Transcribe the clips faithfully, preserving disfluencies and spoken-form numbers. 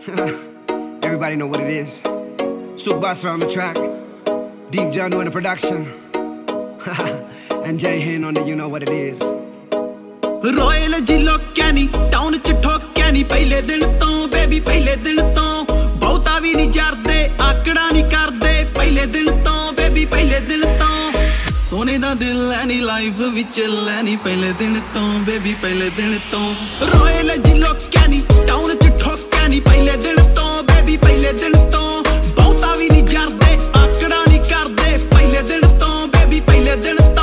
Everybody know what it is. Souk Basra on the track, Deep John on the production, and Jay Hin on the you know what it is. Royal जी लोक्या नी town च ठोक्या नी पहले दिन तो baby पहले दिन तो बहुता भी नहीं जरदे आकड़ा नहीं करदे पहले दिन तो बेबी पहले दिन तो सोने दा दिल ऐनी लाइफ विच लैनी पहले दिन तो बेबी पहले दिन तो रॉयल जी लोक्या नी टाउन च ठोक्या नी पहले दिन तो बेबी पहले दिन तो बहुता भी नहीं जरदे आकड़ा नहीं करदे पहले दिन तो बेबी पहले दिन तो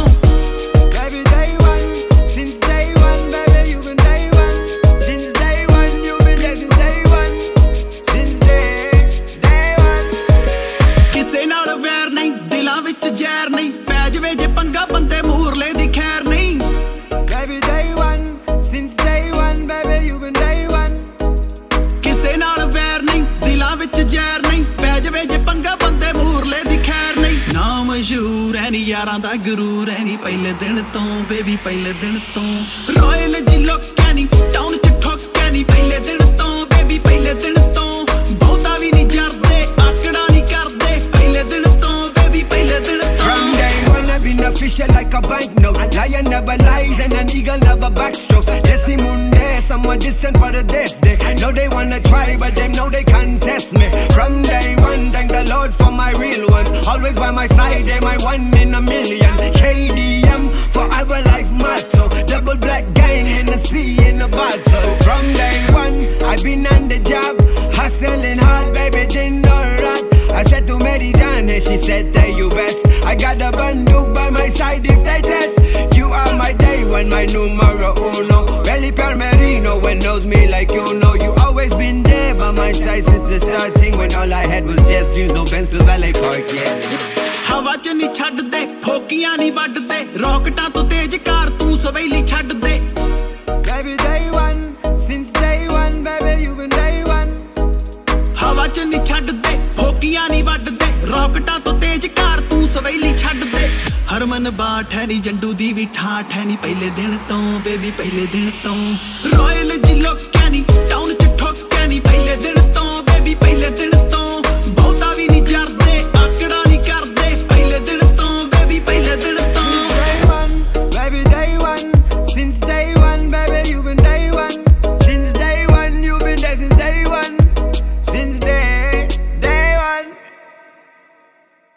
जहर नहीं पै जवे जे पंगा बंदे मूरले दी खैर नहीं Baby day one since day one baby you been day one किसे नाल वैर नहीं दिलां विच जहर नहीं पै जवे जे पंगा बंदे मूरले दी खैर नहीं ना मशहूर है नी यारां दा गुरूर है नी पहले दिन तो बेबी पहले दिन तो रॉयल जी लोक्या नी टाउन च ठोक्या नी पहले दिन तो बेबी पहले दिन तो बहुता भी नहीं जरदे आकड़ा नहीं करदे पहले दिन तो बेबी पहले दिन From day one I've been official like a banknote. Lion never lies and an eagle never backstrokes. Desi Munde, somewhere distant for the this day. Know they wanna try but they know they can't test me. From day one, thank the Lord for my real ones. Always by my side, they my one in a million. K D M, forever life motto. Double black gang in the sea in a bottle. From day one, I've been on the job, hustling hard, baby, didn't know right. I said to Mary Jan, and she said that you best. I got a banduk by my side if they test. You are my day one, my numero uno. Really per merino, when knows me like you know. You always been there by my side since the starting. When all I had was just dreams, no Benz to Valet Park, yeah. हवा च नहीं छड्ड दे ठोकियां नहीं वड्ड दे रॉकेटां तो तेज car तू सवेली छड्ड दे Baby day one since day one baby you been day one हवा च नहीं छड्ड दे ठोकियां नहीं वड्ड दे रॉकेटां तो तेज कार तू सवेली छड्ड दे हरमन बाट है नी जंडू दी भी ठाठ है नी पहले दिन तो बेबी पहले दिन तो रॉयल जी लोक्या नी टाउन च ठोक्या नी पहले दिन तो बेबी पहले दिन